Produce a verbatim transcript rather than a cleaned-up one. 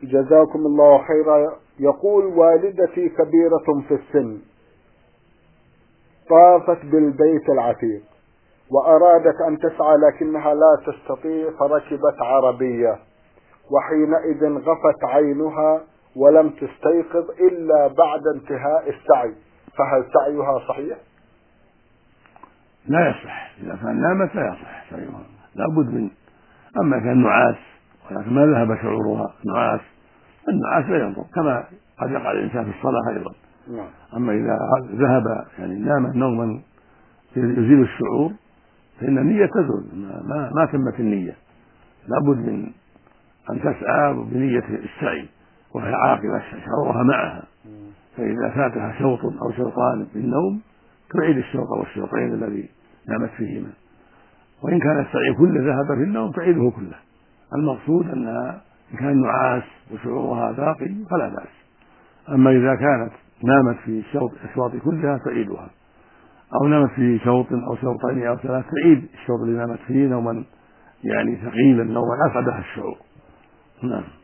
جزاكم الله خيرا. يقول: والدتي كبيرة في السن، طافت بالبيت العتيق وأرادت أن تسعى لكنها لا تستطيع، فركبت عربية، وحينئذ غفت عينها ولم تستيقظ إلا بعد انتهاء السعي، فهل سعيها صحيح؟ لا يصح، إذا كان نامت لا يصح سعيها، لا بد من. أما كان نعاس ولكن ما ذهب شعورها نعاس، النعاس لا ينظر، كما قد يقع الإنسان في الصلاة أيضا. نعم. أما إذا ذهب يعني نام نوما يزيل الشعور فإن النية تزول، ما, ما تمت النية، لا بد من أن تسعى بنية السعي وهي عاقبة شعورها معها. فإذا فاتها شوط أو شوطان في النوم تعيد الشوط والشوطين الذي نامت فيهما، وإن كان السعي كله ذهب في النوم تعيده كله. المقصود أنها إن كان نعاس وشعورها باقي فلا بأس. أما إذا كانت نامت في الشوط الأشواط كلها تعيدها، أو نامت في شوط أو شوطين أو ثلاث تعيد الشوط اللي نامت فيه نوما يعني ثقيلا، نوما أسعدها الشعور. نعم.